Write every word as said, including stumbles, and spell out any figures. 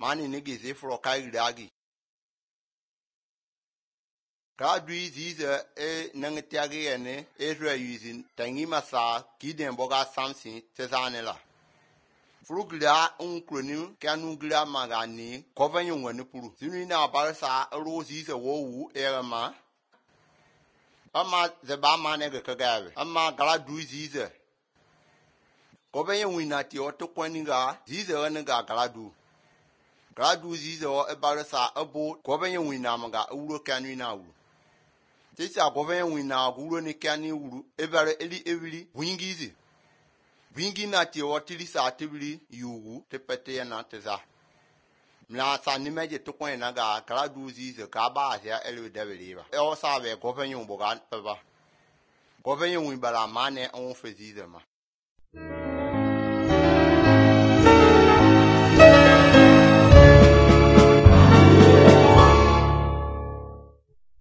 mani ni gizi fro kai ragi ka dui zize e nangtiagi ene Israel using tangi masa kiden boga samsin tezanela fruglia un kronu kanu glia magani kovenyu wani puru sinu na barsa ro zize wo erama ama ze ba mane ge kagawe ama gala dui zize kovenyu winati otokwaniga zize ne ga gala du gala du zize o e barsa abo kovenyu winamaga uro kanu na wu tisa goven wina guro ni kani wuru ebare eli ewili wingizi wingi na ti otili sa tibili yugu te pete na teza mla sa ni meje to kwen na ga kala duzi ze ka ba ya elu debeliba e o sa be goven yumbo ga peba goven yumbo bala mane on fezize ma